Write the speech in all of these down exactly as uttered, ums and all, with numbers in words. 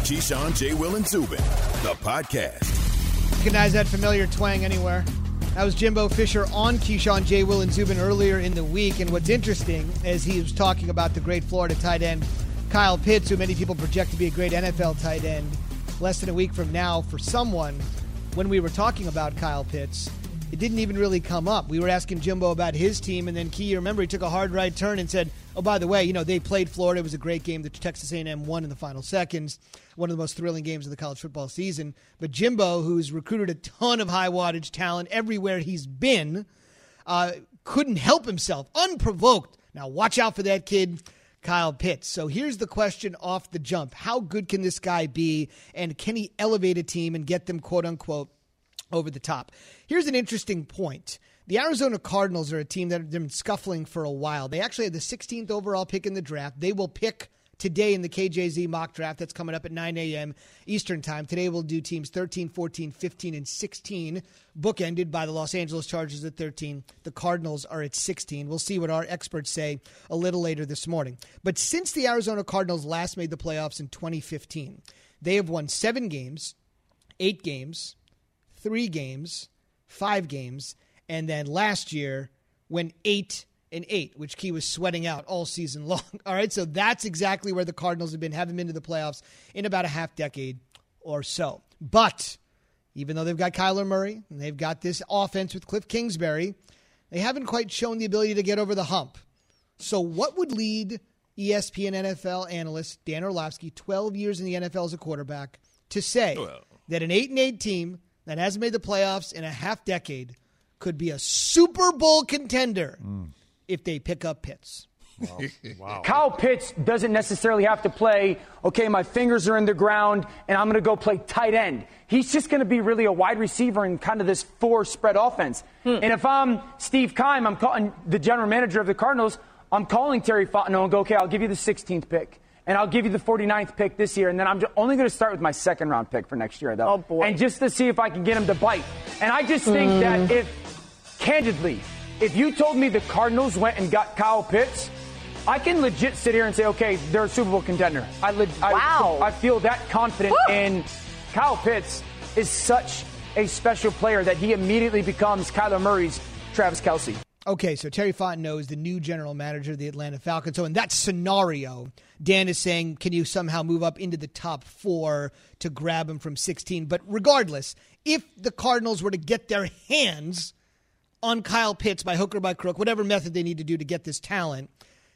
Keyshawn, J. Will, and Zubin, the podcast. Recognize that familiar twang anywhere. That was Jimbo Fisher on Keyshawn, J. Will, and Zubin earlier in the week. And what's interesting is he was talking about the great Florida tight end, Kyle Pitts, who many people project to be a great N F L tight end. Less than a week from now, for someone, when we were talking about Kyle Pitts, it didn't even really come up. We were asking Jimbo about his team, and then Key, you remember, he took a hard right turn and said, oh, by the way, you know, they played Florida. It was a great game that Texas A and M won in the final seconds. One of the most thrilling games of the college football season. But Jimbo, who's recruited a ton of high-wattage talent everywhere he's been, uh, couldn't help himself, unprovoked. Now, watch out for that kid, Kyle Pitts. So here's the question off the jump. How good can this guy be, and can he elevate a team and get them, quote-unquote, over the top? Here's an interesting point. The Arizona Cardinals are a team that have been scuffling for a while. They actually had the sixteenth overall pick in the draft. They will pick today in the K J Z mock draft that's coming up at nine a.m. Eastern time. Today we'll do teams thirteen, fourteen, fifteen, and sixteen, bookended by the Los Angeles Chargers at thirteen. The Cardinals are at sixteen. We'll see what our experts say a little later this morning. But since the Arizona Cardinals last made the playoffs in twenty fifteen, they have won seven games, eight games, three games, five games, and then last year went eight and eight, which Key was sweating out all season long. All right, so that's exactly where the Cardinals have been, haven't been to the playoffs in about a half decade or so. But even though they've got Kyler Murray and they've got this offense with Cliff Kingsbury, they haven't quite shown the ability to get over the hump. So what would lead E S P N N F L analyst Dan Orlovsky, twelve years in the N F L as a quarterback, to say well. that an eight and eight team that hasn't made the playoffs in a half decade could be a Super Bowl contender mm. if they pick up Pitts? Wow. Wow. Kyle Pitts doesn't necessarily have to play, okay, my fingers are in the ground, and I'm going to go play tight end. He's just going to be really a wide receiver in kind of this four-spread offense. Hmm. And if I'm Steve Keim, I'm calling the general manager of the Cardinals, I'm calling Terry Fontenot and go, okay, I'll give you the sixteenth pick. And I'll give you the forty-ninth pick this year, and then I'm only going to start with my second-round pick for next year, though. Oh, boy. And just to see if I can get him to bite. And I just think mm. that if, candidly, if you told me the Cardinals went and got Kyle Pitts, I can legit sit here and say, okay, they're a Super Bowl contender. I, le- wow. I, I feel that confident Woo. in Kyle Pitts is such a special player that he immediately becomes Kyler Murray's Travis Kelce. Okay, so Terry Fontenot is the new general manager of the Atlanta Falcons. So in that scenario, Dan is saying, can you somehow move up into the top four to grab him from sixteen? But regardless, if the Cardinals were to get their hands on Kyle Pitts by hook or by crook, whatever method they need to do to get this talent,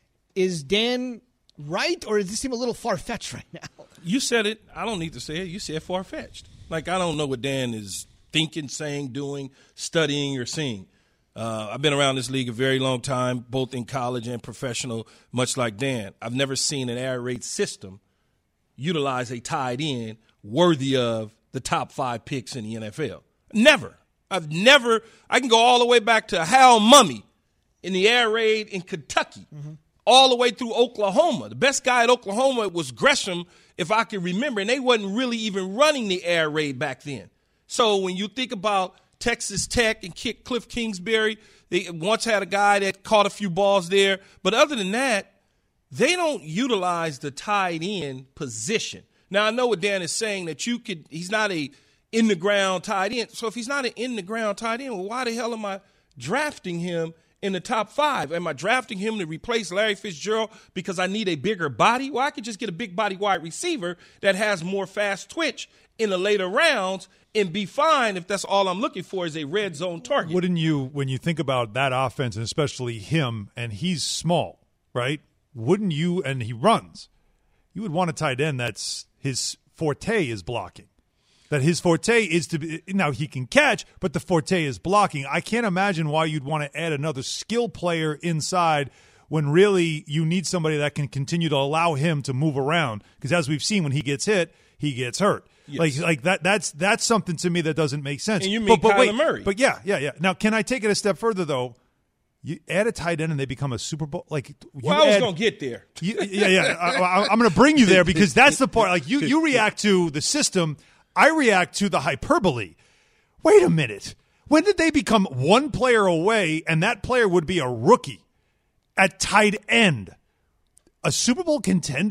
is Dan right, or does this seem a little far-fetched right now? You said it. I don't need to say it. You said far-fetched. Like, I don't know what Dan is thinking, saying, doing, studying, or seeing. Uh, I've been around this league a very long time, both in college and professional, much like Dan. I've never seen an air raid system utilize a tight end worthy of the top five picks in the N F L. Never. I've never – I can go all the way back to Hal Mummy in the air raid in Kentucky, mm-hmm. all the way through Oklahoma. The best guy at Oklahoma was Gresham, if I can remember, and they wasn't really even running the air raid back then. So when you think about – Texas Tech and kick Cliff Kingsbury. They once had a guy that caught a few balls there. But other than that, they don't utilize the tight end position. Now, I know what Dan is saying, that you could – he's not a in-the-ground tight end. So if he's not an in-the-ground tight end, well, why the hell am I drafting him in the top five? Am I drafting him to replace Larry Fitzgerald because I need a bigger body? Well, I could just get a big body wide receiver that has more fast twitch in the later rounds and be fine if that's all I'm looking for is a red zone target. Wouldn't you, when you think about that offense, and especially him, and he's small, right? Wouldn't you, and he runs, you would want a tight end that's his forte is blocking. That his forte is to be – now, he can catch, but the forte is blocking. I can't imagine why you'd want to add another skill player inside when really you need somebody that can continue to allow him to move around. Because as we've seen, when he gets hit, he gets hurt. Yes. Like like that that's that's something to me that doesn't make sense. And you mean but, but Kyler wait, Murray. But yeah, yeah, yeah. Now, can I take it a step further, though? You add a tight end and they become a Super Bowl. Like, you well, I was add, going to get there. You, yeah, yeah. I, I'm going to bring you there because that's the part. Like, you, you react to the system. I react to the hyperbole. Wait a minute. When did they become one player away and that player would be a rookie at tight end? A Super Bowl contender?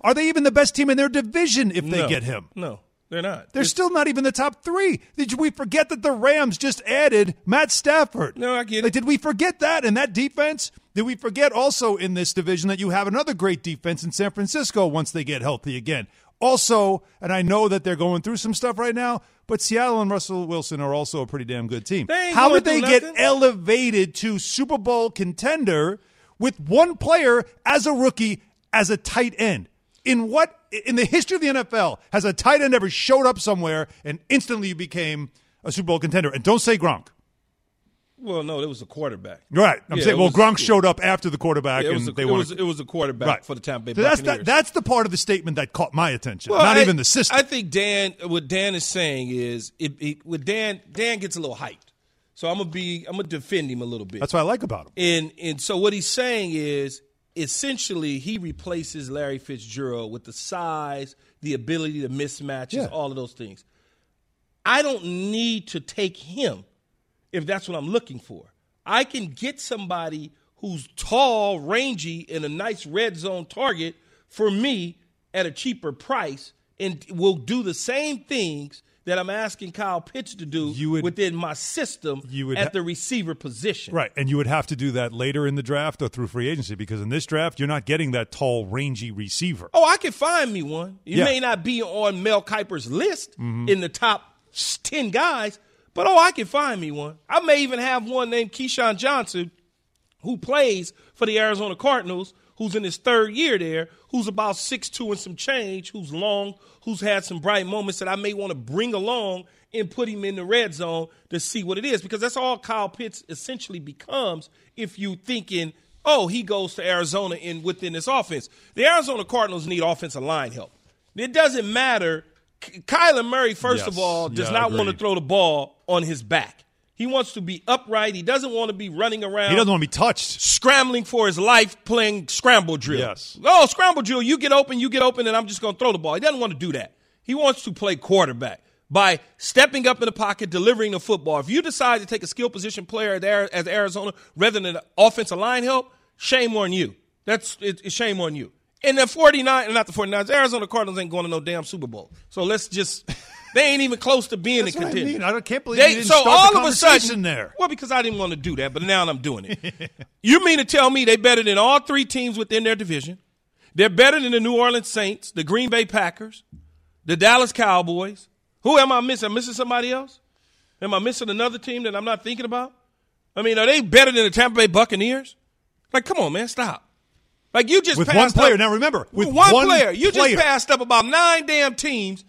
Are they even the best team in their division if they no, get him? No, they're not. They're It's, still not even the top three. Did we forget that the Rams just added Matt Stafford? No, I get it. Like, did we forget that in that defense? Did we forget also in this division that you have another great defense in San Francisco once they get healthy again? Also, and I know that they're going through some stuff right now, but Seattle and Russell Wilson are also a pretty damn good team. They ain't How going did they through get nothing. elevated to Super Bowl contender with one player as a rookie as a tight end? In what in the history of the N F L has a tight end ever showed up somewhere and instantly became a Super Bowl contender? And don't say Gronk. Well, no, it was a quarterback. Right. I'm Yeah, saying, it well, was- Gronk showed up after the quarterback, Yeah, it was and a, they it won. was it was a quarterback Right. for the Tampa Bay So that's Buccaneers. that, that's the part of the statement that caught my attention, Well, not I- even the system. I think Dan, what Dan is saying is, it, it, with Dan, Dan gets a little hyped. So I'm gonna be, I'm gonna defend him a little bit. That's what I like about him. And and so what he's saying is, essentially, he replaces Larry Fitzgerald with the size, the ability to mismatches, Yeah. all of those things. I don't need to take him if that's what I'm looking for. I can get somebody who's tall, rangy, and a nice red zone target for me at a cheaper price and will do the same things that I'm asking Kyle Pitts to do You would- within my system you would at ha- the receiver position. Right, and you would have to do that later in the draft or through free agency because in this draft, you're not getting that tall, rangy receiver. Oh, I can find me one. You Yeah. may not be on Mel Kiper's list in the top ten guys, but oh, I can find me one. I may even have one named Keyshawn Johnson who plays for the Arizona Cardinals, who's in his third year there, who's about six two and some change, who's long, who's had some bright moments that I may want to bring along and put him in the red zone to see what it is, because that's all Kyle Pitts essentially becomes if you thinking, oh, he goes to Arizona in within this offense. The Arizona Cardinals need offensive line help. It doesn't matter. K- Kyler Murray, first Yes. of all, does Yeah, not want to agreed. throw the ball on his back. He wants to be upright. He doesn't want to be running around. He doesn't want to be touched. Scrambling for his life playing scramble drill. Yes. Oh, scramble drill. You get open, you get open, and I'm just going to throw the ball. He doesn't want to do that. He wants to play quarterback by stepping up in the pocket, delivering the football. If you decide to take a skill position player as as Arizona rather than offensive line help, shame on you. That's it, it's shame on you. And the forty-nine, not the forty-nines, Arizona Cardinals ain't going to no damn Super Bowl. So let's just, they ain't even close to being That's a what I contender. mean. I don't- can't believe They- you didn't so start the all of a conversation sudden, there. Well, because I didn't want to do that, but now I'm doing it. You mean to tell me they better than all three teams within their division? They're better than the New Orleans Saints, the Green Bay Packers, the Dallas Cowboys. Who am I missing? Am I missing somebody else? Am I missing another team that I'm not thinking about? I mean, are they better than the Tampa Bay Buccaneers? Like, come on, man, stop. Like, you just With one passed player. up- Now, remember, with one, one player. You player. just passed up about nine damn teams.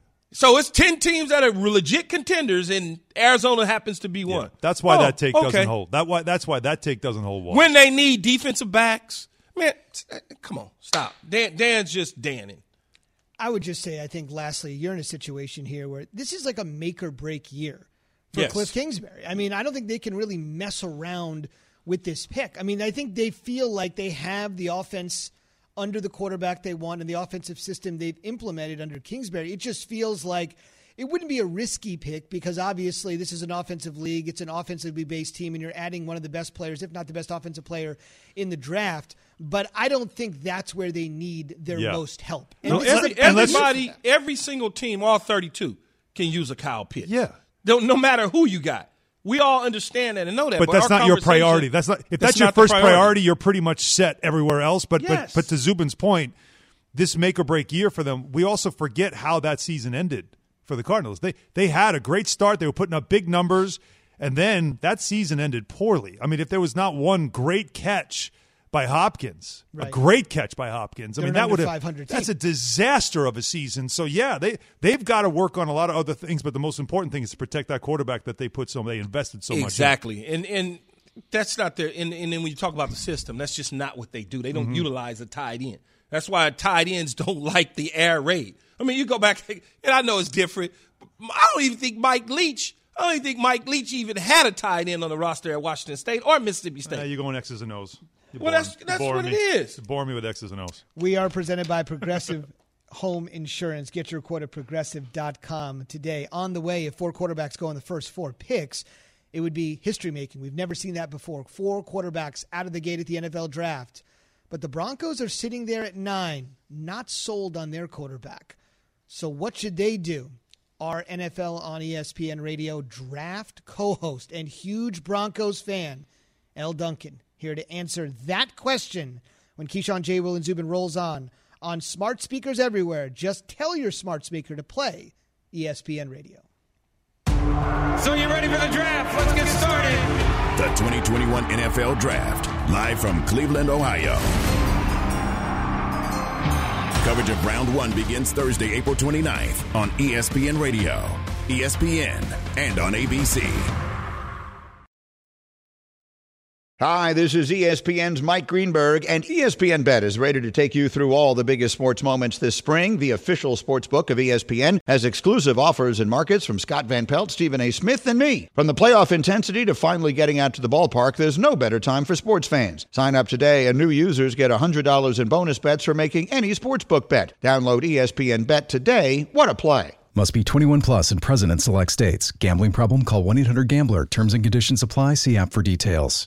So it's ten teams that are legit contenders, and Arizona happens to be Yeah, one. that's why Oh, that take okay. doesn't hold. That why that's why that take doesn't hold water. When they need defensive backs, man, t- come on, stop. Dan, Dan's just Danning. I would just say, I think, lastly, you're in a situation here where this is like a make or break year for Yes. Cliff Kingsbury. I mean, I don't think they can really mess around with this pick. I mean, I think they feel like they have the offense under the quarterback they want and the offensive system they've implemented under Kingsbury. It just feels like it wouldn't be a risky pick because obviously this is an offensive league. It's an offensively based team, and you're adding one of the best players, if not the best offensive player in the draft. But I don't think that's where they need their Yeah. most help. No, this is every, a- and let's- everybody, every single team, all thirty-two, can use a Kyle Pitts. Yeah. No, no matter who you got. We all understand that and know that. But that's our not your conversation- priority. That's not if that's, your not the first priority. You're pretty much set everywhere else. But Yes. but but to Zubin's point, this make or break year for them. We also forget how that season ended for the Cardinals. They they had a great start. They were putting up big numbers, and then that season ended poorly. I mean, if there was not one great catch by Hopkins, a Right. great catch by Hopkins, I They're mean an that would under have five hundred that's team. a disaster of a season. So yeah, they they've got to work on a lot of other things. But the most important thing is to protect that quarterback that they put so they invested so much in. Exactly. And and that's not their and, and then when you talk about the system, that's just not what they do. They don't Mm-hmm. utilize a tight end. That's why tight ends don't like the air raid. I mean, you go back and I know it's different. I don't even think Mike Leach I don't even think Mike Leach even had a tight end on the roster at Washington State or Mississippi State. Uh, you're going X's and O's. You Well, bore that's- me. You that's bore what me. it is. You bore me with X's and O's. We are presented by Progressive Home Insurance. Get your quote at progressive dot com today. On the way, if four quarterbacks go in the first four picks, it would be history-making. We've never seen that before. Four quarterbacks out of the gate at the N F L draft. but the Broncos are sitting there at nine, not sold on their quarterback. So what should they do? Our N F L on E S P N Radio draft co-host and huge Broncos fan, Elle Duncan, here to answer that question when Keyshawn, J. Will, and Zubin rolls on on smart speakers everywhere. Just tell your smart speaker to play E S P N Radio. So you ready for the draft? Let's get started. The twenty twenty-one N F L Draft, live from Cleveland, Ohio. Coverage of Round one begins Thursday, April twenty-ninth on E S P N Radio, E S P N, and on A B C. Hi, this is E S P N's Mike Greenberg, and E S P N Bet is ready to take you through all the biggest sports moments this spring. The official sports book of E S P N has exclusive offers and markets from Scott Van Pelt, Stephen A. Smith, and me. From the playoff intensity to finally getting out to the ballpark, there's no better time for sports fans. Sign up today, and new users get one hundred dollars in bonus bets for making any sportsbook bet. Download E S P N Bet today. What a play. Must be twenty-one plus and present in select states. Gambling problem? Call one eight hundred gambler. Terms and conditions apply. See app for details.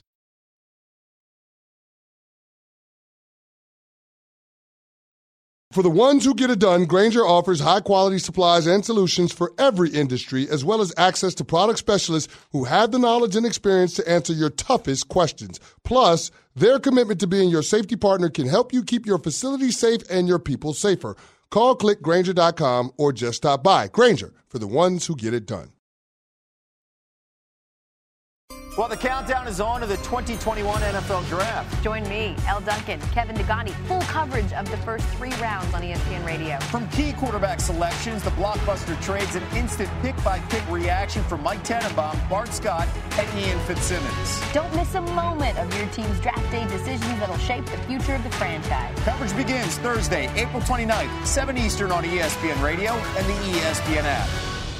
For the ones who get it done, Grainger offers high-quality supplies and solutions for every industry, as well as access to product specialists who have the knowledge and experience to answer your toughest questions. Plus, their commitment to being your safety partner can help you keep your facility safe and your people safer. Call, click Grainger dot com, or just stop by. Grainger, for the ones who get it done. Well, the countdown is on to the twenty twenty-one N F L Draft. Join me, Elle Duncan, Kevin Degani. Full coverage of the first three rounds on E S P N Radio. From key quarterback selections, the blockbuster trades, and instant pick-by-pick reaction from Mike Tannenbaum, Bart Scott, and Ian Fitzsimmons. Don't miss a moment of your team's draft day decisions that'll shape the future of the franchise. Coverage begins Thursday, April twenty-ninth, seven Eastern on E S P N Radio and the E S P N app.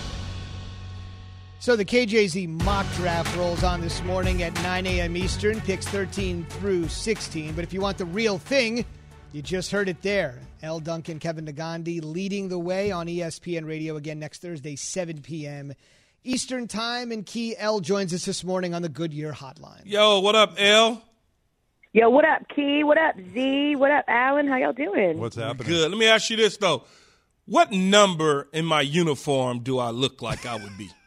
So the K J Z mock draft rolls on this morning at nine a.m. Eastern, picks thirteen through sixteen. But if you want the real thing, you just heard it there. Elle Duncan, Kevin Negandhi leading the way on E S P N Radio again next Thursday, seven p.m. Eastern Time. And Key L joins us this morning on the Goodyear Hotline. Yo, what up, L? Yo, what up, Key? What up, Z? What up, Alan? How y'all doing? What's happening? Good. Let me ask you this, though. What number in my uniform do I look like I would be?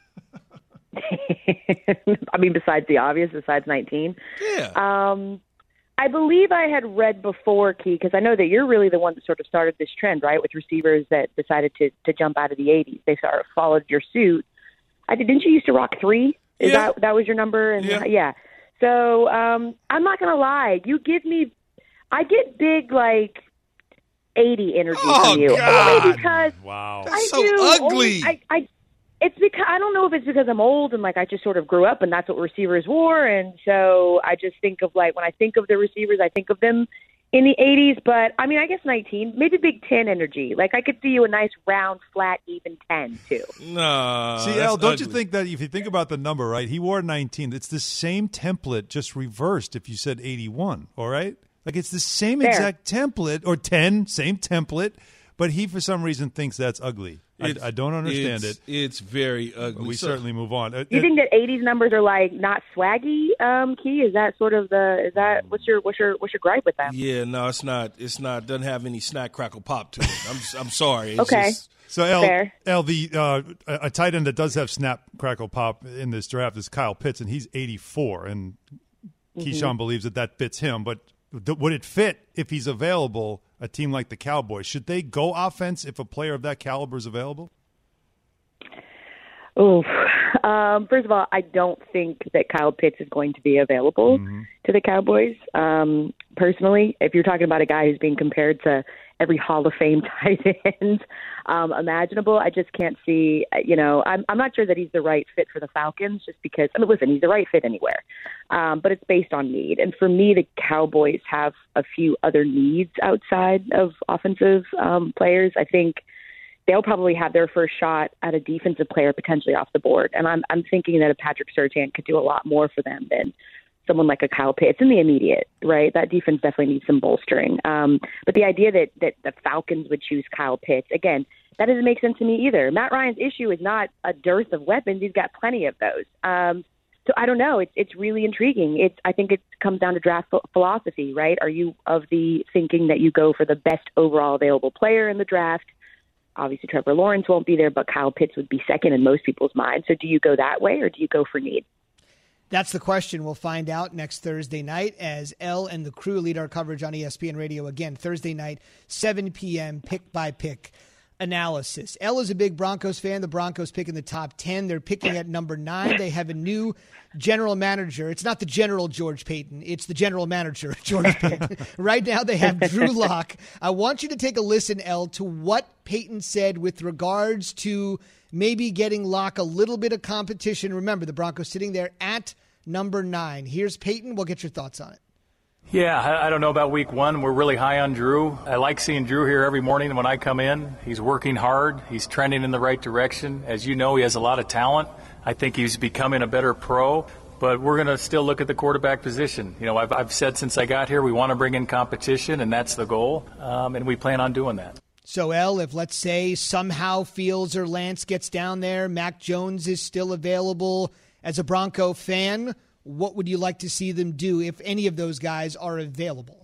I mean, besides the obvious, besides nineteen. Yeah. Um, I believe I had read before, Key, because I know that you're really the one that sort of started this trend, right, with receivers that decided to, to jump out of the eighties. They sort of followed your suit. I did, didn't you used to rock three? Is yeah. that that was your number? And yeah. yeah. So um, I'm not going to lie. You give me – I get big, like, eighty energy oh, from you. God. Only because wow. That's I so do. ugly. Only, I, I It's because I don't know if it's because I'm old and like I just sort of grew up and that's what receivers wore, and so I just think of like when I think of the receivers, I think of them in the eighties. But I mean, I guess nineteen, maybe Big Ten energy. Like I could see you a nice round, flat, even ten too. No. See, Al, don't ugly. you think that if you think about the number, right? He wore nineteen. It's the same template, just reversed. If you said eighty-one, all right, like it's the same Fair. exact template, or ten, same template. But he, for some reason, thinks that's ugly. I, I don't understand it's, it. It's very ugly. We so, certainly move on. You uh, think that eighties numbers are like not swaggy, um, Key? Is that sort of the? Is that what's your what's your what's your gripe with that? Yeah, no, it's not. It's not. Doesn't have any snack, crackle, pop to it. I'm I'm sorry. It's okay. Just, so L, L the uh, a tight end that does have snap, crackle, pop in this draft is Kyle Pitts, and he's eighty-four, and mm-hmm. Keyshawn believes that that fits him, but th- would it fit if he's available? A team like the Cowboys, should they go offense if a player of that caliber is available? Oh, um, first of all, I don't think that Kyle Pitts is going to be available mm-hmm. to the Cowboys. Um, personally, if you're talking about a guy who's being compared to every Hall of Fame tight end um, imaginable, I just can't see, you know, I'm, I'm not sure that he's the right fit for the Falcons just because, I mean, listen, he's the right fit anywhere, um, but it's based on need. And for me, the Cowboys have a few other needs outside of offensive um, players. I think they'll probably have their first shot at a defensive player potentially off the board. And I'm, I'm thinking that a Patrick Surtain could do a lot more for them than someone like a Kyle Pitts in the immediate, right? That defense definitely needs some bolstering. Um, but the idea that, that the Falcons would choose Kyle Pitts, again, that doesn't make sense to me either. Matt Ryan's issue is not a dearth of weapons. He's got plenty of those. Um, So I don't know. It's it's really intriguing. It's I think it comes down to draft philosophy, right? Are you of the thinking that you go for the best overall available player in the draft? Obviously, Trevor Lawrence won't be there, but Kyle Pitts would be second in most people's minds. So do you go that way, or do you go for need? That's the question. We'll find out next Thursday night as Elle and the crew lead our coverage on E S P N Radio. Again, Thursday night, seven p.m., pick-by-pick analysis. Elle is a big Broncos fan. The Broncos pick in the top ten. They're picking at number nine. They have a new general manager. It's not the general George Paton. It's the general manager, George Paton. Right now they have Drew Lock. I want you to take a listen, Elle, to what Paton said with regards to maybe getting Lock a little bit of competition. Remember, the Broncos sitting there at number nine. Here's Paton. We'll get your thoughts on it. Yeah, I, I don't know about week one. We're really high on Drew. I like seeing Drew here every morning when I come in. He's working hard. He's trending in the right direction. As you know, he has a lot of talent. I think he's becoming a better pro. But we're going to still look at the quarterback position. You know, I've, I've said since I got here we want to bring in competition, and that's the goal, um, and we plan on doing that. So, Elle, if let's say somehow Fields or Lance gets down there, Mac Jones is still available, as a Bronco fan, what would you like to see them do if any of those guys are available?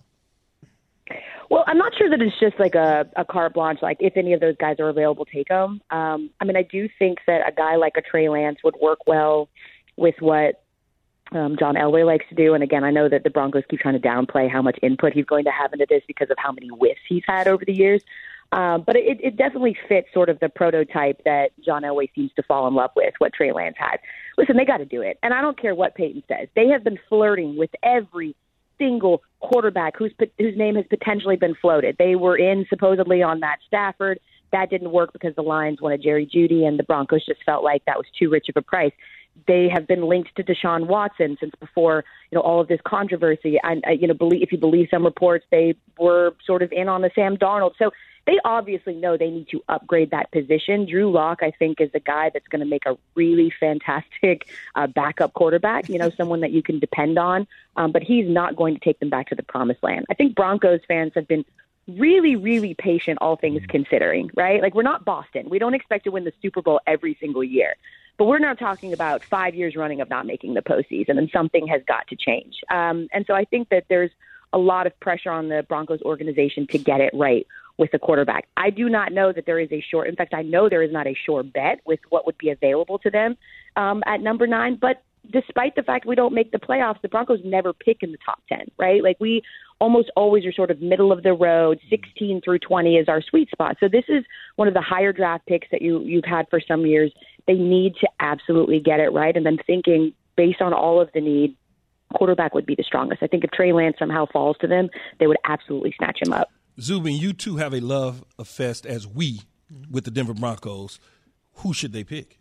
Well, I'm not sure that it's just like a, a carte blanche, like if any of those guys are available, take them. Um, I mean, I do think that a guy like a Trey Lance would work well with what um, John Elway likes to do. And again, I know that the Broncos keep trying to downplay how much input he's going to have into this because of how many whiffs he's had over the years. Um, but it, it definitely fits sort of the prototype that John Elway seems to fall in love with, what Trey Lance had. Listen, they got to do it. And I don't care what Paton says. They have been flirting with every single quarterback whose whose name has potentially been floated. They were in supposedly on Matt Stafford. That didn't work because the Lions wanted Jerry Jeudy, and the Broncos just felt like that was too rich of a price. They have been linked to Deshaun Watson since before, you know, all of this controversy. And, uh, you know, believe, if you believe some reports, they were sort of in on the Sam Darnold. So they obviously know they need to upgrade that position. Drew Lock, I think, is the guy that's going to make a really fantastic uh, backup quarterback, you know, someone that you can depend on. Um, but he's not going to take them back to the promised land. I think Broncos fans have been really, really patient, all things considering, right? Like, we're not Boston. We don't expect to win the Super Bowl every single year. But we're now talking about five years running of not making the postseason, and something has got to change. Um, and so I think that there's a lot of pressure on the Broncos organization to get it right with the quarterback. I do not know that there is a sure, in fact, I know there is not a sure bet with what would be available to them um, at number nine. But despite the fact we don't make the playoffs, the Broncos never pick in the top ten, right? Like, we almost always are sort of middle of the road. sixteen through twenty is our sweet spot. So this is one of the higher draft picks that you, you've had for some years. They need to absolutely get it right. And then thinking, based on all of the need, quarterback would be the strongest. I think if Trey Lance somehow falls to them, they would absolutely snatch him up. Zubin, you two have a love fest as we with the Denver Broncos. Who should they pick?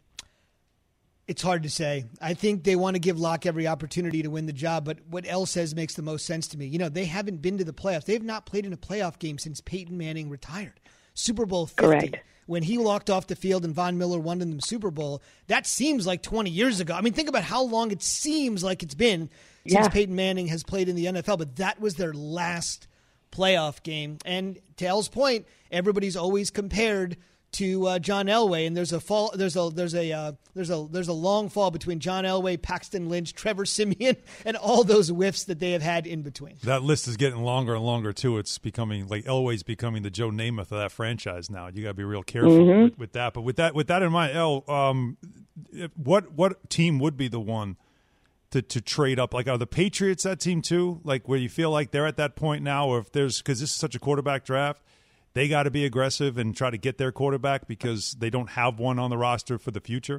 It's hard to say. I think they want to give Locke every opportunity to win the job, but what Elle says makes the most sense to me. You know, they haven't been to the playoffs. They have not played in a playoff game since Peyton Manning retired. Super Bowl fifty. Correct. When he walked off the field and Von Miller won in the Super Bowl, that seems like twenty years ago. I mean, think about how long it seems like it's been since yeah. Peyton Manning has played in the N F L, but that was their last playoff game. And to Elle's point, everybody's always compared to uh, John Elway, and there's a fall. There's a there's a uh, there's a there's a long fall between John Elway, Paxton Lynch, Trevor Siemian, and all those whiffs that they have had in between. That list is getting longer and longer too. It's becoming like Elway's becoming the Joe Namath of that franchise now. You got to be real careful mm-hmm. with, with that. But with that with that in mind, El, um, what what team would be the one to to trade up? Like, are the Patriots that team too? Like, where you feel like they're at that point now, or if there's because this is such a quarterback draft. They got to be aggressive and try to get their quarterback because they don't have one on the roster for the future?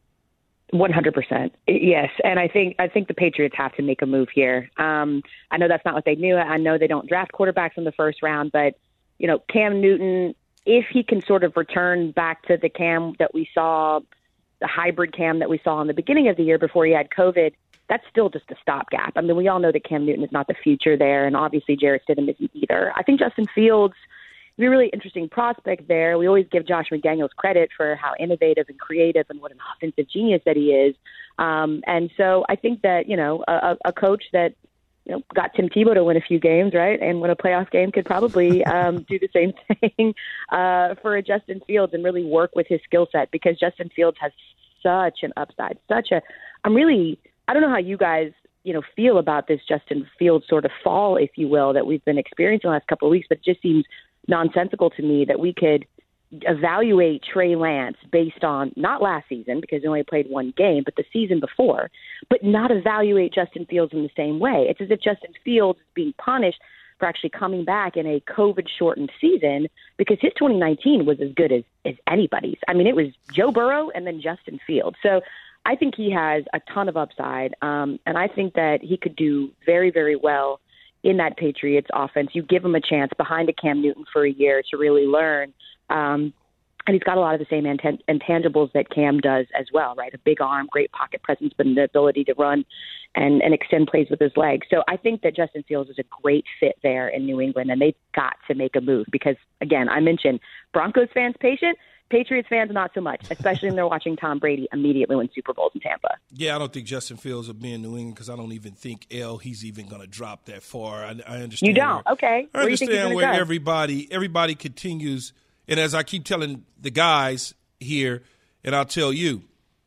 one hundred percent. Yes. And I think I think the Patriots have to make a move here. Um, I know that's not what they knew. I know they don't draft quarterbacks in the first round, but, you know, Cam Newton, if he can sort of return back to the Cam that we saw, the hybrid Cam that we saw in the beginning of the year before he had COVID, that's still just a stopgap. I mean, we all know that Cam Newton is not the future there, and obviously Jarrett Stidham isn't either. I think Justin Fields be a really interesting prospect there. We always give Josh McDaniels credit for how innovative and creative and what an offensive genius that he is. Um, and so I think that, you know, a, a coach that, you know, got Tim Tebow to win a few games, right, and win a playoff game could probably um, do the same thing uh, for a Justin Fields and really work with his skill set, because Justin Fields has such an upside, such a – I'm really – I don't know how you guys, you know, feel about this Justin Fields sort of fall, if you will, that we've been experiencing the last couple of weeks, but it just seems nonsensical to me that we could evaluate Trey Lance based on not last season because he only played one game, but the season before, but not evaluate Justin Fields in the same way. It's as if Justin Fields is being punished for actually coming back in a COVID-shortened season because his twenty nineteen was as good as, as anybody's. I mean, it was Joe Burrow and then Justin Fields. So I think he has a ton of upside, um, and I think that he could do very, very well in that Patriots offense. You give him a chance behind a Cam Newton for a year to really learn. Um, and he's got a lot of the same intan- intangibles that Cam does as well, right? A big arm, great pocket presence, but the ability to run and, and extend plays with his legs. So I think that Justin Fields is a great fit there in New England, and they've got to make a move because, again, I mentioned Broncos fans patient, Patriots fans not so much, especially when they're watching Tom Brady immediately win Super Bowls in Tampa. Yeah, I don't think Justin Fields will be in New England because I don't even think, L, he's even going to drop that far. I, I understand. You don't? Where, okay. I understand where go? everybody everybody continues. And as I keep telling the guys here, and I'll tell you,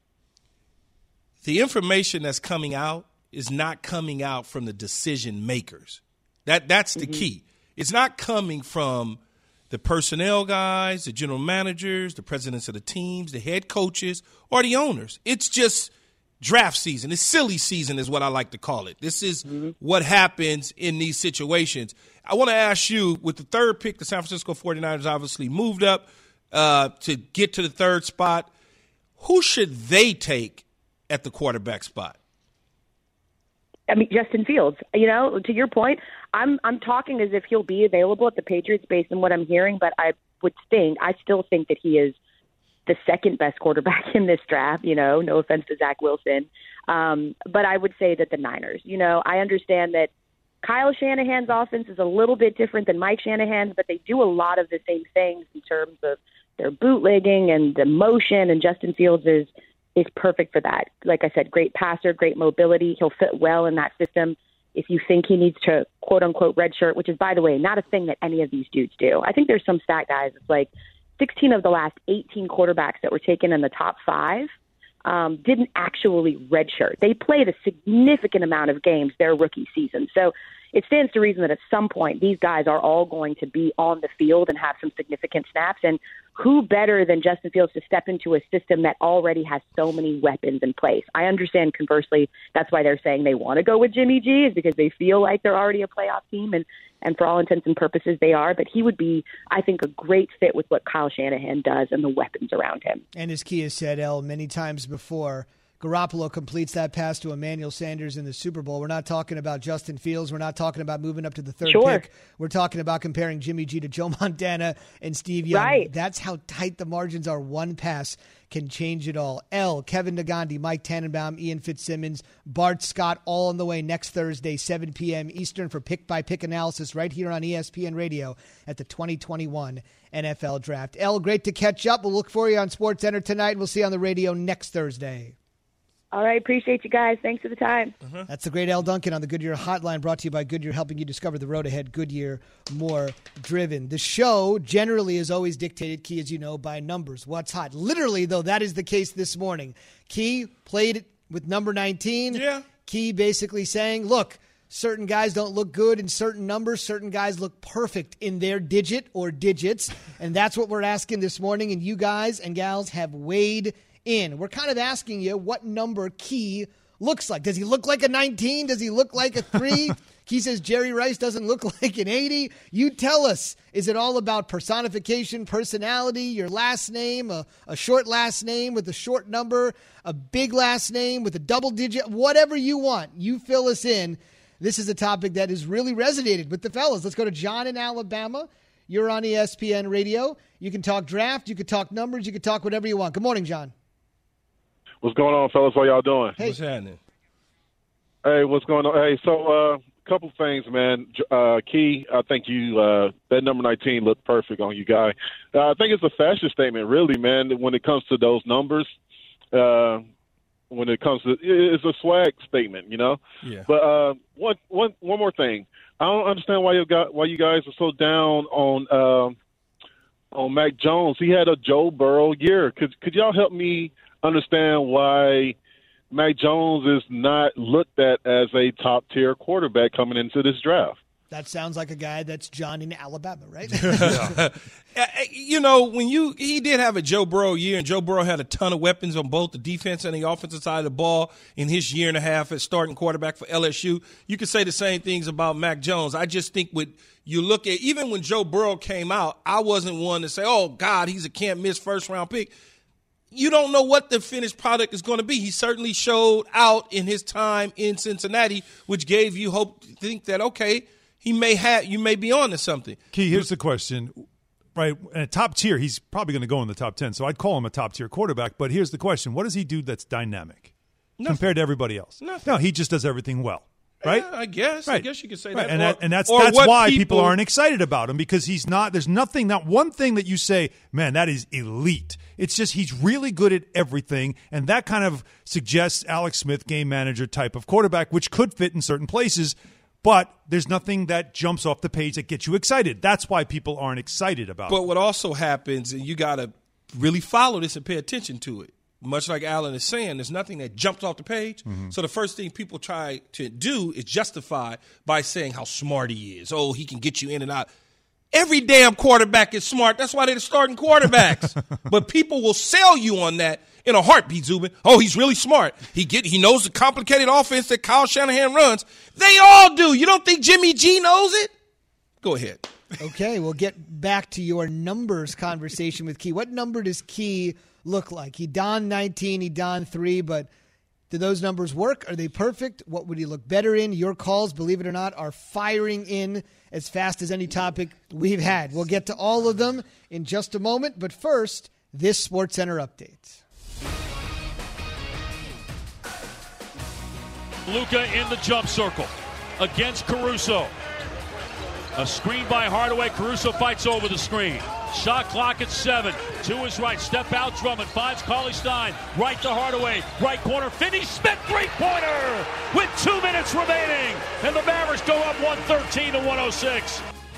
the information that's coming out is not coming out from the decision makers. That That's the mm-hmm. key. It's not coming from the personnel guys, the general managers, the presidents of the teams, the head coaches, or the owners. It's just draft season. It's silly season is what I like to call it. This is mm-hmm. what happens in these situations. I want to ask you, with the third pick, the San Francisco forty-niners obviously moved up uh, to get to the third spot. Who should they take at the quarterback spot? I mean, Justin Fields, you know, to your point, I'm I'm talking as if he'll be available at the Patriots based on what I'm hearing, but I would think, I still think that he is the second best quarterback in this draft, you know, no offense to Zach Wilson. Um, but I would say that the Niners, you know, I understand that Kyle Shanahan's offense is a little bit different than Mike Shanahan's, but they do a lot of the same things in terms of their bootlegging and the motion, and Justin Fields is is perfect for that. Like I said, great passer, great mobility. He'll fit well in that system. If you think he needs to, quote-unquote, redshirt, which is, by the way, not a thing that any of these dudes do. I think there's some stat guys. It's like sixteen of the last eighteen quarterbacks that were taken in the top five um, didn't actually redshirt. They played a significant amount of games their rookie season. So it stands to reason that at some point these guys are all going to be on the field and have some significant snaps. And who better than Justin Fields to step into a system that already has so many weapons in place? I understand, conversely, that's why they're saying they want to go with Jimmy G, is because they feel like they're already a playoff team, and, and for all intents and purposes they are. But he would be, I think, a great fit with what Kyle Shanahan does and the weapons around him. And as Kia said, El, many times before, Garoppolo completes that pass to Emmanuel Sanders in the Super Bowl. We're not talking about Justin Fields. We're not talking about moving up to the third sure. pick. We're talking about comparing Jimmy G to Joe Montana and Steve Young. Right. That's how tight the margins are. One pass can change it all. L, Kevin Nagandi, Mike Tannenbaum, Ian Fitzsimmons, Bart Scott, all on the way next Thursday, seven p.m. Eastern, for pick-by-pick analysis right here on E S P N Radio at the twenty twenty-one N F L Draft. L, great to catch up. We'll look for you on SportsCenter tonight, and we'll see you on the radio next Thursday. All right, appreciate you guys. Thanks for the time. Uh-huh. That's the great L. Duncan on the Goodyear Hotline, brought to you by Goodyear, helping you discover the road ahead. Goodyear, more driven. The show generally is always dictated, Key, as you know, by numbers. What's hot? Literally, though, that is the case this morning. Key played with number nineteen. Yeah. Key basically saying, look, certain guys don't look good in certain numbers. Certain guys look perfect in their digit or digits. And that's what we're asking this morning. And you guys and gals have weighed in. We're kind of asking you what number Key looks like. Does he look like a nineteen? Does he look like a three? Key says Jerry Rice doesn't look like an eighty. You tell us. Is it all about personification, personality, your last name, a, a short last name with a short number, a big last name with a double digit, whatever you want. You fill us in. This is a topic that has really resonated with the fellas. Let's go to John in Alabama. You're on E S P N Radio. You can talk draft. You can talk numbers. You can talk whatever you want. Good morning, John. What's going on, fellas? How y'all doing? Hey. What's happening? Hey, what's going on? Hey, so a uh, couple things, man. Uh, Key, I think you uh, that number nineteen looked perfect on you, guy. Uh, I think it's a fashion statement, really, man. When it comes to those numbers, uh, when it comes to it's a swag statement, you know. Yeah. But uh, one, one, one more thing. I don't understand why you got why you guys are so down on uh, on Mac Jones. He had a Joe Burrow year. Could could y'all help me understand why Mac Jones is not looked at as a top-tier quarterback coming into this draft. That sounds like a guy that's John in Alabama, right? You know, when you he did have a Joe Burrow year, and Joe Burrow had a ton of weapons on both the defense and the offensive side of the ball in his year and a half as starting quarterback for L S U. You could say the same things about Mac Jones. I just think with you look at, even when Joe Burrow came out, I wasn't one to say, oh, God, he's a can't-miss first-round pick. You don't know what the finished product is going to be. He certainly showed out in his time in Cincinnati, which gave you hope to think that, okay, he may have, you may be on to something. Key, here's the question, right? And top tier, he's probably going to go in the top ten, so I'd call him a top tier quarterback. But here's the question: what does he do that's dynamic Nothing. compared to everybody else? Nothing. No, he just does everything well, right? Yeah, I guess. Right. I guess you could say right. that. And, or, that, and that's or that's what why people, people aren't excited about him, because he's not. There's nothing, not one thing that you say, man, that is elite. It's just he's really good at everything, and that kind of suggests Alex Smith, game manager type of quarterback, which could fit in certain places. But there's nothing that jumps off the page that gets you excited. That's why people aren't excited about but it. But what also happens, and you got to really follow this and pay attention to it, much like Alan is saying, there's nothing that jumps off the page. Mm-hmm. So the first thing people try to do is justify by saying how smart he is. Oh, he can get you in and out. Every damn quarterback is smart. That's why they're the starting quarterbacks. But people will sell you on that in a heartbeat, Zubin. Oh, he's really smart. He get he knows the complicated offense that Kyle Shanahan runs. They all do. You don't think Jimmy G knows it? Go ahead. Okay, we'll get back to your numbers conversation with Key. What number does Key look like? He donned nineteen, he donned three, but do those numbers work? Are they perfect? What would he look better in? Your calls, believe it or not, are firing in as fast as any topic we've had. We'll get to all of them in just a moment, but first, this SportsCenter update. Luka in the jump circle against Caruso. A screen by Hardaway. Caruso fights over the screen. Shot clock at seven. To his right. Step out. Drummond finds Cauley-Stein. Right to Hardaway. Right corner. Finney-Smith three-pointer with two minutes remaining. And the Mavericks go up one thirteen to one oh six.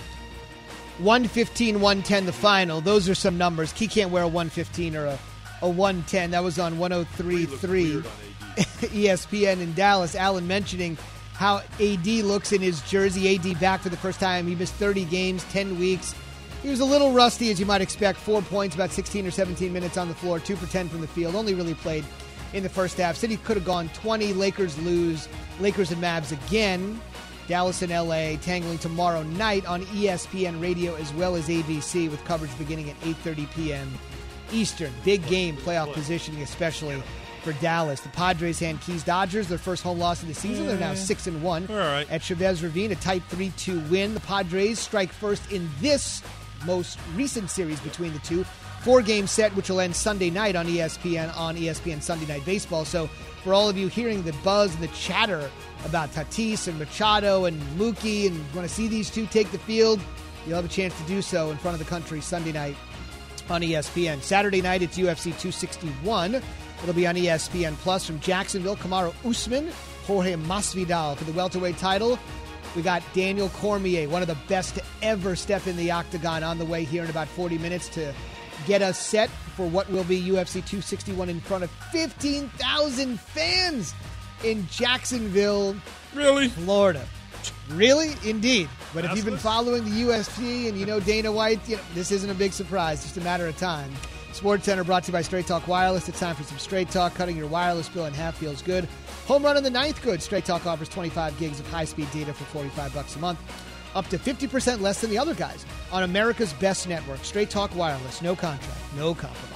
one fifteen one ten the final. Those are some numbers. Key can't wear a one fifteen or a, a one ten. That was on one oh three point three E S P N in Dallas. Alan mentioning how A D looks in his jersey. A D back for the first time. He missed thirty games, ten weeks. He was a little rusty, as you might expect. Four points, about sixteen or seventeen minutes on the floor, two for ten from the field. Only really played in the first half. City could have gone twenty. Lakers lose. Lakers and Mavs again. Dallas and L A tangling tomorrow night on E S P N Radio as well as A B C, with coverage beginning at eight thirty p.m. Eastern. Big game, playoff positioning especially for Dallas. The Padres hand Keys Dodgers their first home loss of the season. They're now six and one right. at Chavez Ravine, a tight three two win. The Padres strike first in this most recent series between the two. Four-game set, which will end Sunday night on E S P N on E S P N Sunday Night Baseball. So for all of you hearing the buzz and the chatter about Tatis and Machado and Mookie and want to see these two take the field, you'll have a chance to do so in front of the country Sunday night on E S P N. Saturday night, it's U F C two sixty-one. It'll be on E S P N Plus. From Jacksonville, Kamaru Usman, Jorge Masvidal for the welterweight title. We got Daniel Cormier, one of the best to ever step in the octagon, on the way here in about forty minutes to get us set for what will be U F C two sixty-one in front of fifteen thousand fans in Jacksonville, really, Florida. Really? Indeed. But if you've been following the U F C and you know Dana White, you know, this isn't a big surprise, just a matter of time. SportsCenter brought to you by Straight Talk Wireless. It's time for some Straight Talk. Cutting your wireless bill in half feels good. Home run in the ninth, good. Straight Talk offers twenty-five gigs of high-speed data for forty-five bucks a month. Up to fifty percent less than the other guys on America's best network. Straight Talk Wireless. No contract, no compromise.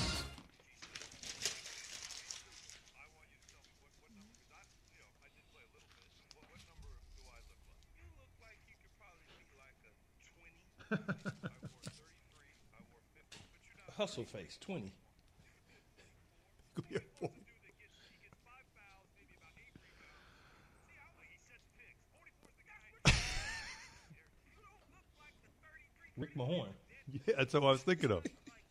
Hustle face, twenty. Rick Mahorn. Yeah, that's what I was thinking of.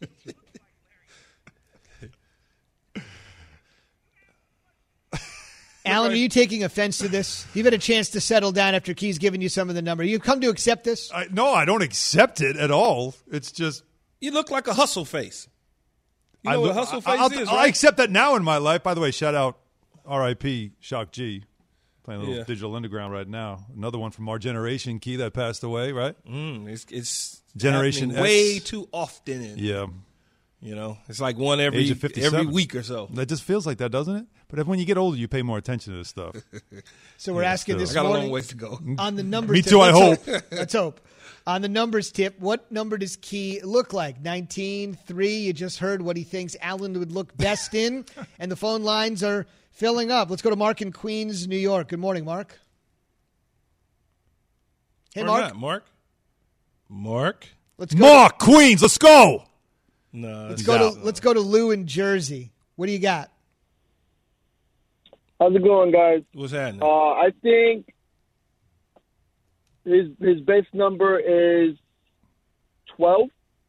Alan, are you taking offense to this? You've had a chance to settle down after Key's given you some of the number. You've come to accept this? I, no, I don't accept it at all. It's just... You look like a hustle face. You know I what look, a hustle I, face I'll, is, I'll right? accept that now in my life. By the way, shout out R I P Shock G. Playing a little Yeah. Digital Underground right now. Another one from our generation, Key, that passed away, right? Mm, it's it's Generation happening X. way too often. And, Yeah. You know, it's like one every Age of fifty-seven. every week or so. That just feels like that, doesn't it? But when you get older, you pay more attention to this stuff. So we're Yeah, asking still. this I got a morning long ways to go. on the numbers. Me tip. too, I Let's hope. Let's hope. On the numbers tip, what number does Key look like? nineteen, three. You just heard what he thinks Allen would look best in, and the phone lines are filling up. Let's go to Mark in Queens, New York. Good morning, Mark. Hey, Or Mark. not, Mark. Mark. Let's go. Mark, Queens, let's go. No, Let's it's go out. to let's go to Lou in Jersey. What do you got? How's it going, guys? What's happening? Uh, I think his his base number is twelve.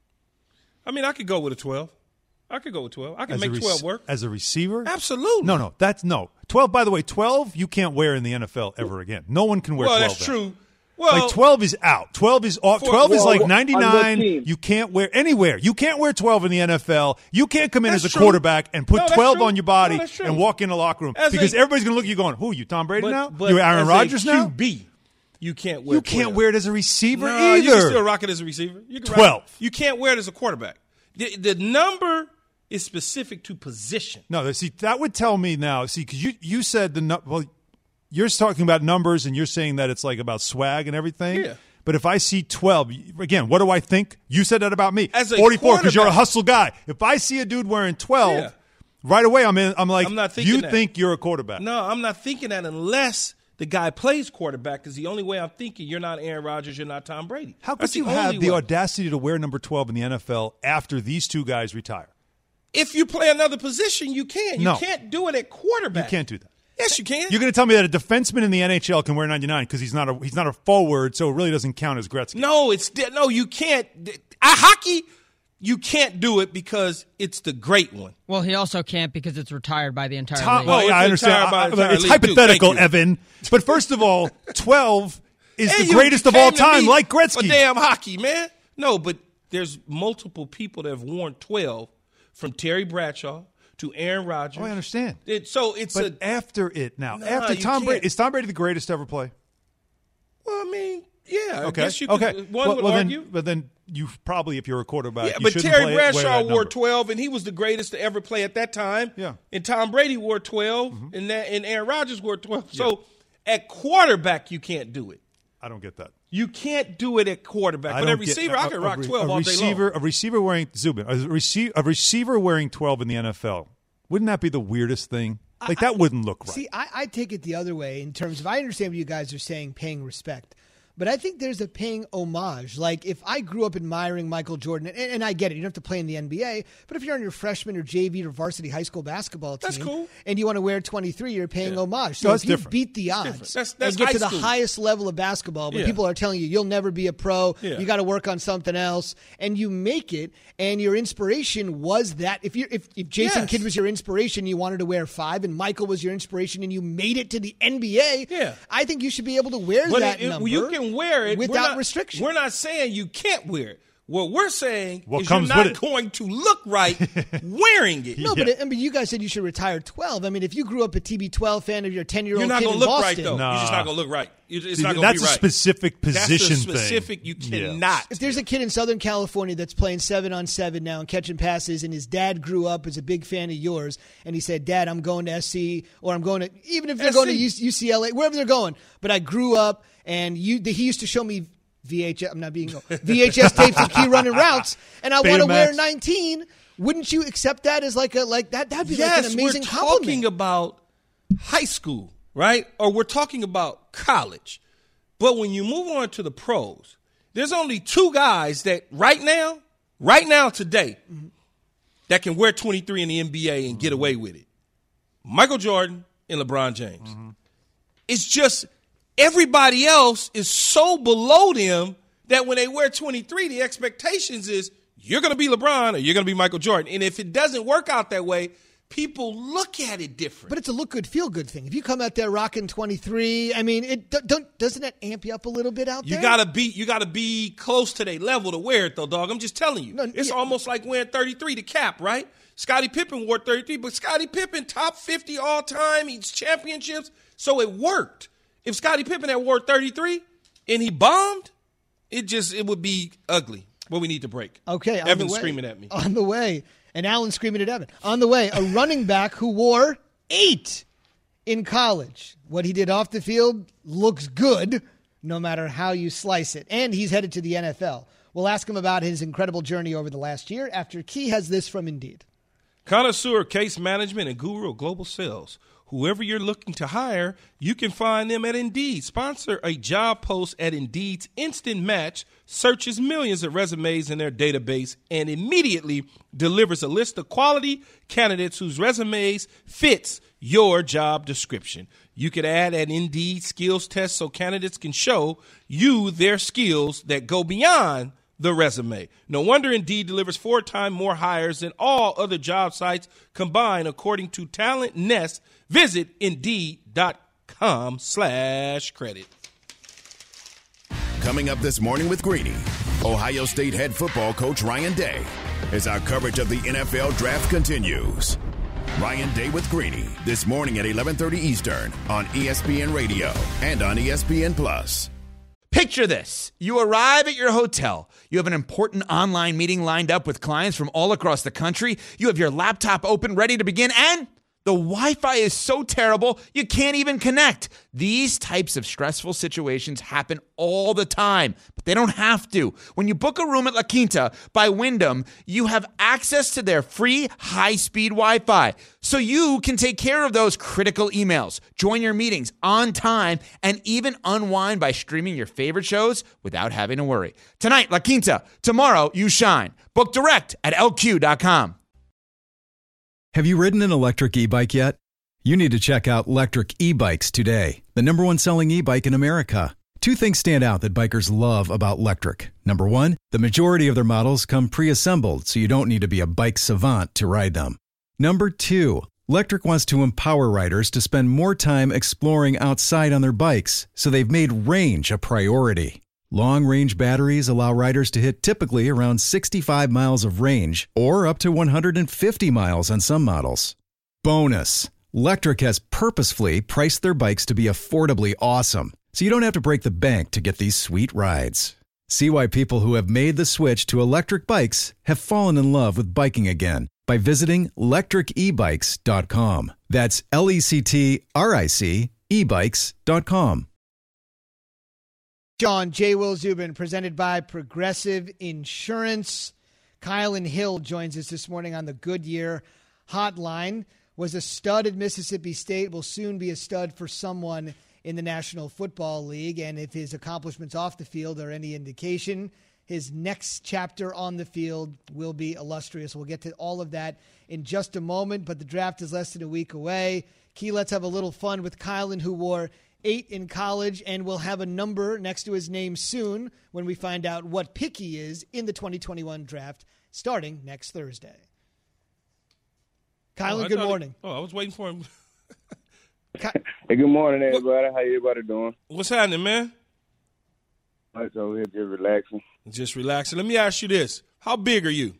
I mean, I could go with a twelve. I could go with twelve. I can As a make rec- twelve work. As a receiver? Absolutely. No, no, that's no. twelve, by the way, twelve you can't wear in the N F L ever again. No one can wear Well, twelve. that's then. true. Well, like twelve is out. twelve is off. For- twelve is well, like on what ninety-nine. team? You can't wear anywhere. You can't wear twelve in the N F L. You can't come in That's as a true. quarterback and put No, that's twelve true. on your body No, that's true. and walk in the locker room As because a- everybody's going to look at you going, who, you Tom Brady but, now? but You Aaron as Rodgers a now? Q B, you can't wear You can't twelve. wear it as a receiver No, either. You can still rock it as a receiver. You can rock it. twelve. You can't wear it as a quarterback. The, the number is specific to position. No, see, that would tell me now. See, because you, you said the nu- well, you're talking about numbers and you're saying that it's like about swag and everything. Yeah. But if I see twelve, again, what do I think? You said that about me. As a forty-four, because you're a quarterback. hustle guy. If I see a dude wearing twelve, Yeah. right away I'm in. I'm like, I'm not thinking you that. think you're a quarterback? No, I'm not thinking that unless the guy plays quarterback. Because the only way I'm thinking, you're not Aaron Rodgers, you're not Tom Brady. How could That's you the have only the way. audacity to wear number twelve in the N F L after these two guys retire? If you play another position, you can. You No. can't do it at quarterback. You can't do that. Yes, you can. You're going to tell me that a defenseman in the N H L can wear ninety-nine because he's not a he's not a forward, so it really doesn't count as Gretzky. No, it's no. You can't. I, hockey, you can't do it because it's the great one. Well, he also can't because it's retired by the entire Tom, league. well, Oh, yeah, I it's understand. retired by I- the entire it's league, too. hypothetical, Thank you. Evan. But first of all, twelve is And the you greatest of came all to time, me like For Gretzky. damn hockey, man. No, but there's multiple people that have worn twelve, from Terry Bradshaw to Aaron Rodgers. Oh, I understand. It, so it's But a. after it now, Nah, after you Tom can't. Brady, is Tom Brady the greatest to ever play? Well, I mean, yeah. I Okay, guess you could, okay. One well, would well, argue. Then, but then you probably, if you're a quarterback, Yeah, you but shouldn't Terry play, wear Bradshaw that wore number. twelve, and he was the greatest to ever play at that time. Yeah. And Tom Brady wore twelve, Mm-hmm. and that, and Aaron Rodgers wore twelve. So at quarterback, you can't do it. I don't get that. You can't do it at quarterback. I But don't at receiver, get, I can rock re- twelve a all receiver, day long. A receiver wearing Zubin, a, rece- a receiver wearing twelve in the N F L. Wouldn't that be the weirdest thing? Like that wouldn't look right. See, I, I take it the other way in terms of I understand what you guys are saying, paying respect. But I think there's a paying homage. Like, if I grew up admiring Michael Jordan, and, and I get it, you don't have to play in the N B A, but if you're on your freshman or J V or varsity high school basketball team, That's cool. and you want to wear twenty-three, you're paying Yeah. homage. So No, that's if you different. beat the different. odds That's- that's and get high to the school. highest level of basketball, where Yeah. people are telling you you'll never be a pro, Yeah. you got to work on something else, and you make it, and your inspiration was that. If you if, if Jason Yes. Kidd was your inspiration, you wanted to wear five, and Michael was your inspiration, and you made it to the N B A, Yeah. I think you should be able to wear But that it- it- number. you can wear it without We're not- restriction. We're not saying you can't wear it. What we're saying What is comes you're not with it. going to look right wearing it. No, but it, I mean, you guys said you should retire twelve. I mean, if you grew up a T B twelve fan of your ten-year-old You're not kid going in to look Boston, right, though. Nah. You're just not going to look right. You- It's See, not going to that's be a right. specific position That's a specific. thing. You Yeah. cannot. if there's a kid in Southern California that's playing seven on seven now and catching passes, and his dad grew up as a big fan of yours, and he said, "Dad, I'm going to S C, or I'm going to even if they're S C. going to U C L A, wherever they're going." But I grew up, and you, he used to show me V H S. I'm not being V H S tapes of Key running routes, and I want to wear Betamax. nineteen. Wouldn't you accept that as like a like that? That'd be Yes, like an amazing we're compliment. talking about high school, right? Or we're talking about college. But when you move on to the pros, there's only two guys that right now, right now today, Mm-hmm. that can wear twenty-three in the N B A and get away with it. Michael Jordan and LeBron James. Mm-hmm. It's just everybody else is so below them that when they wear twenty-three, the expectations is you're going to be LeBron or you're going to be Michael Jordan. And if it doesn't work out that way, people look at it different. But it's a look good, feel good thing. If you come out there rocking twenty-three, I mean, it don't doesn't that amp you up a little bit out You there? gotta be you gotta be close to their level to wear it though, dog. I'm just telling you. No, it's yeah. almost like wearing thirty-three to cap, right? Scottie Pippen wore thirty-three, but Scottie Pippen, top fifty all time, he's championships, so it worked. If Scottie Pippen had wore thirty-three and he bombed, it just it would be ugly. Well, we need to break. Okay, on Evan's the way, screaming at me. On the way, and Alan's screaming at Evan. On the way, a running back who wore eight in college. What he did off the field looks good, no matter how you slice it. And he's headed to the N F L. We'll ask him about his incredible journey over the last year after Key has this from Indeed. Connoisseur Case Management and Guru of Global Sales. Whoever you're looking to hire, you can find them at Indeed. Sponsor a job post at Indeed's Instant Match, searches millions of resumes in their database, and immediately delivers a list of quality candidates whose resumes fits your job description. You could add an Indeed skills test so candidates can show you their skills that go beyond the resume. No wonder Indeed delivers four times more hires than all other job sites combined, according to Talent Nest. Visit Indeed.com slash credit. Coming up this morning with Greeny, Ohio State head football coach Ryan Day, as our coverage of the N F L Draft continues. Ryan Day with Greeny this morning at eleven thirty Eastern on E S P N Radio and on E S P N Plus. Picture this. You arrive at your hotel. You have an important online meeting lined up with clients from all across the country. You have your laptop open, ready to begin, and the Wi-Fi is so terrible, you can't even connect. These types of stressful situations happen all the time, but they don't have to. When you book a room at La Quinta by Wyndham, you have access to their free high-speed Wi-Fi, so you can take care of those critical emails, join your meetings on time, and even unwind by streaming your favorite shows without having to worry. Tonight, La Quinta. Tomorrow, you shine. Book direct at L Q dot com. Have you ridden an electric e-bike yet? You need to check out Lectric E-Bikes today, the number one selling e-bike in America. Two things stand out that bikers love about Lectric. Number one, the majority of their models come pre-assembled, so you don't need to be a bike savant to ride them. Number two, Lectric wants to empower riders to spend more time exploring outside on their bikes, so they've made range a priority. Long-range batteries allow riders to hit typically around sixty-five miles of range or up to one hundred fifty miles on some models. Bonus, Lectric has purposefully priced their bikes to be affordably awesome, so you don't have to break the bank to get these sweet rides. See why people who have made the switch to electric bikes have fallen in love with biking again by visiting lectric e bikes dot com. That's L E C T R I C e bikes dot com. John, J. Will Zubin, presented by Progressive Insurance. Kylan Hill joins us this morning on the Goodyear Hotline. Was a stud at Mississippi State, will soon be a stud for someone in the National Football League. And if his accomplishments off the field are any indication, his next chapter on the field will be illustrious. We'll get to all of that in just a moment, but the draft is less than a week away. Key, let's have a little fun with Kylan, who wore eight in college and will have a number next to his name soon when we find out what pick he is in the twenty twenty-one draft starting next Thursday. Kylan, oh, good morning. He, oh, I was waiting for him. Hey, good morning, everybody. How everybody doing? What's happening, man? I'm over here just relaxing. Just relaxing. Let me ask you this. How big are you?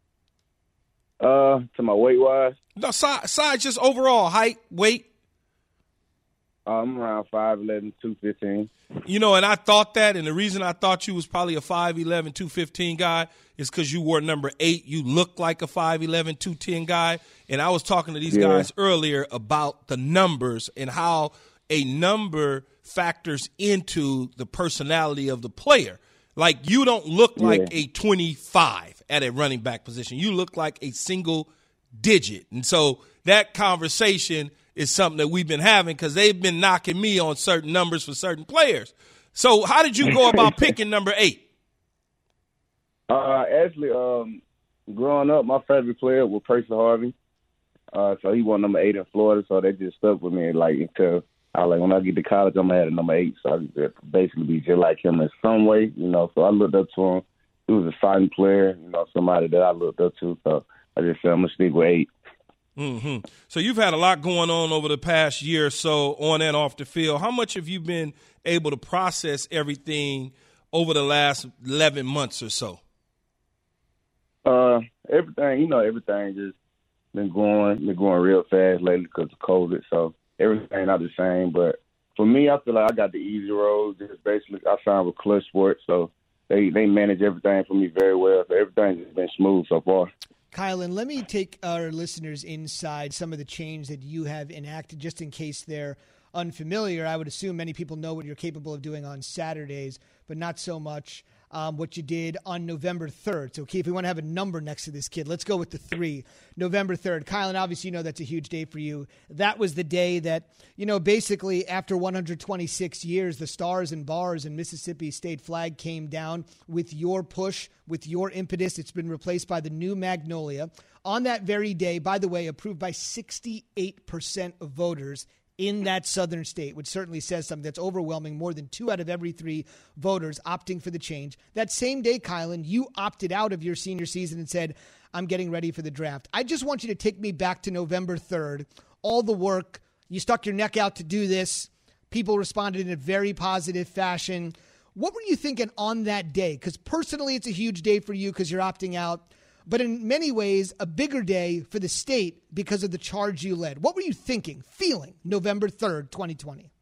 Uh, to my weight-wise? No, size, size just overall, height, weight. I'm around five eleven, two fifteen. You know, and I thought that, and the reason I thought you was probably a five eleven, two fifteen guy is because you wore number eight. You look like a five eleven, two ten guy. And I was talking to these yeah. guys earlier about the numbers and how a number factors into the personality of the player. Like, you don't look yeah. like a twenty-five at a running back position. You look like a single digit. And so that conversation is something that we've been having because they've been knocking me on certain numbers for certain players. So how did you go about picking number eight? Uh, actually, um, growing up, my favorite player was Percy Harvin. Uh, so he won number eight in Florida, so that just stuck with me. Like, until I was like, when I get to college, I'm going to have a number eight. So I could basically be just like him in some way, you know. So I looked up to him. He was a signing player, you know, somebody that I looked up to. So I just said, I'm going to stick with eight. Mm-hmm. So you've had a lot going on over the past year or so on and off the field. How much have you been able to process everything over the last eleven months or so? Uh, everything, you know, everything just been growing, been growing real fast lately because of COVID. So everything not the same. But for me, I feel like I got the easy road. Just basically, I signed with Clutch Sports, so they they manage everything for me very well. So everything's been smooth so far. Kylan, let me take our listeners inside some of the change that you have enacted, just in case they're unfamiliar. I would assume many people know what you're capable of doing on Saturdays, but not so much um, what you did on November third. So, Keith, if we want to have a number next to this kid, let's go with the three. November third. Kylan, obviously, you know that's a huge day for you. That was the day that, you know, basically after one hundred twenty-six years, the Stars and Bars and Mississippi state flag came down with your push, with your impetus. It's been replaced by the new Magnolia. On that very day, by the way, approved by sixty-eight percent of voters in that southern state, which certainly says something. That's overwhelming. More than two out of every three voters opting for the change. That same day, Kylan, you opted out of your senior season and said, I'm getting ready for the draft. I just want you to take me back to November third. All the work. You stuck your neck out to do this. People responded in a very positive fashion. What were you thinking on that day? Because personally, it's a huge day for you because you're opting out. But in many ways, a bigger day for the state because of the charge you led. What were you thinking, feeling, November third, twenty twenty?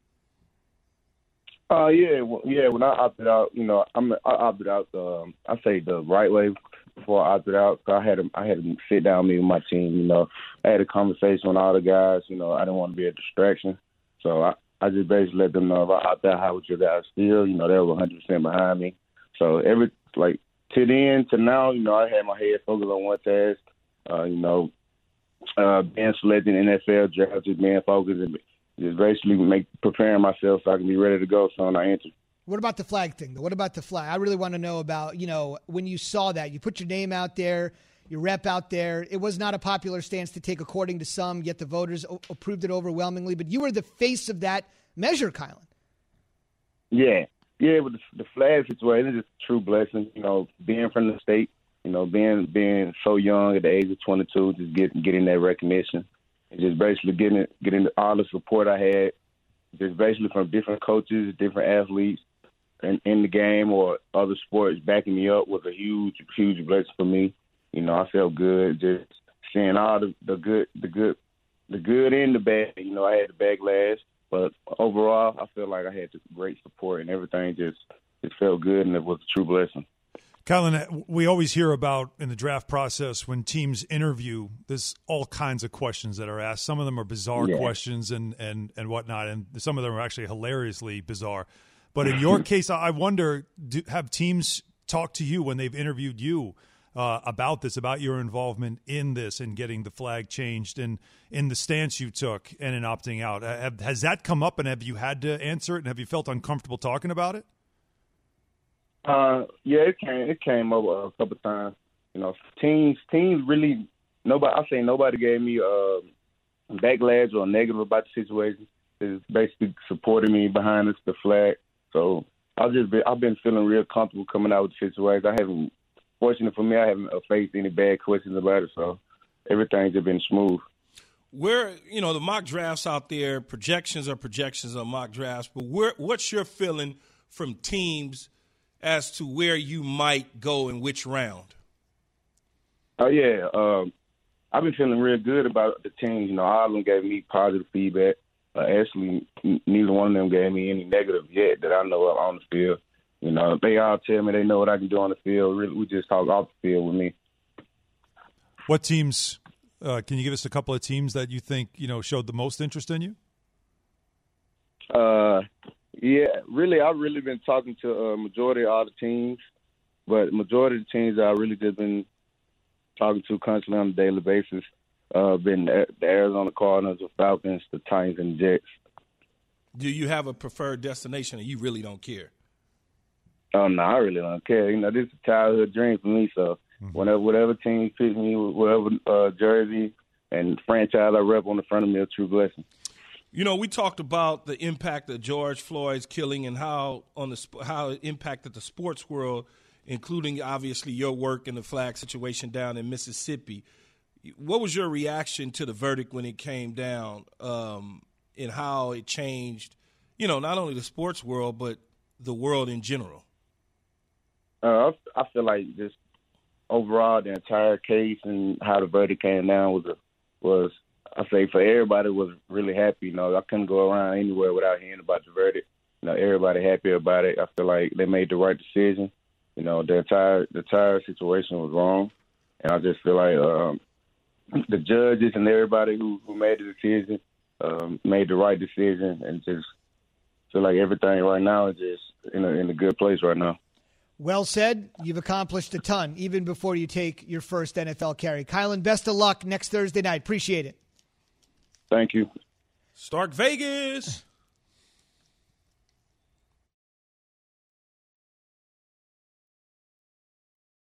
Uh, yeah, well, yeah. When I opted out, you know, I'm, I opted out. Um, I say the right way before I opted out. I had to, I had to sit down with me with my team. You know, I had a conversation with all the guys. You know, I didn't want to be a distraction, so I, I just basically let them know if I opted out, how would your guys feel? You know, they were one hundred percent behind me. So every like. To then, to now, you know, I had my head focused on one task, uh, you know, uh, being selected in the N F L draft, just being focused and just basically make preparing myself so I can be ready to go so when I enter. What about the flag thing, though? What about the flag? I really want to know about, you know, when you saw that, you put your name out there, your rep out there. It was not a popular stance to take, according to some, yet the voters o- approved it overwhelmingly. But you were the face of that measure, Kylan. Yeah. Yeah, with the, the flag situation, it's just a true blessing. You know, being from the state, you know, being being so young at the age of twenty-two, just getting getting that recognition, and just basically getting it, getting all the support I had, just basically from different coaches, different athletes, in, in the game or other sports backing me up was a huge, huge blessing for me. You know, I felt good just seeing all the, the good, the good, the good and the bad. You know, I had the backlash. But overall, I feel like I had great support and everything just it felt good and it was a true blessing. Kylan, we always hear about in the draft process when teams interview, there's all kinds of questions that are asked. Some of them are bizarre yeah. questions and, and, and whatnot, and some of them are actually hilariously bizarre. But in your case, I wonder, do, have teams talk to you when they've interviewed you Uh, about this, about your involvement in this and getting the flag changed and in the stance you took and in opting out? Uh, have, has that come up and have you had to answer it and have you felt uncomfortable talking about it? Uh, yeah, it came it came up a couple of times. You know, teams teams really nobody. I say nobody gave me uh, backlash or negative about the situation. It's basically supporting me behind us, the flag. So I've just been I've been feeling real comfortable coming out with the situation. I haven't. Fortunate for me, I haven't faced any bad questions about it, so everything's just been smooth. Where, you know, the mock drafts out there, projections are projections on mock drafts, but where, what's your feeling from teams as to where you might go in which round? Oh, yeah. Um, I've been feeling real good about the teams. You know, all of them gave me positive feedback. Uh, actually, n- neither one of them gave me any negative yet that I know of on the field. You know, they all tell me they know what I can do on the field. Really, we just talk off the field with me. What teams, uh, can you give us a couple of teams that you think, you know, showed the most interest in you? Uh, yeah, really, I've really been talking to a majority of all the teams, but majority of the teams I've really just been talking to constantly on a daily basis. Uh, been the, the Arizona Cardinals, the Falcons, the Titans, and the Jets. Do you have a preferred destination, or you really don't care? Oh, no, I really don't care. You know, this is a childhood dream for me, so mm-hmm. whenever whatever team fits me, whatever uh, jersey and franchise I rep on the front of me, a true blessing. You know, we talked about the impact of George Floyd's killing and how on the how it impacted the sports world, including obviously your work in the flag situation down in Mississippi. What was your reaction to the verdict when it came down, um, and how it changed, you know, not only the sports world but the world in general? Uh, I feel like just overall the entire case and how the verdict came down was a was, I say, for everybody was really happy. You know, I couldn't go around anywhere without hearing about the verdict. You know, everybody happy about it. I feel like they made the right decision. You know, the entire the entire situation was wrong, and I just feel like um, the judges and everybody who, who made the decision um, made the right decision, and just feel like everything right now is just in a, in a good place right now. Well said. You've accomplished a ton, even before you take your first N F L carry. Kylan, best of luck next Thursday night. Appreciate it. Thank you. Stark Vegas.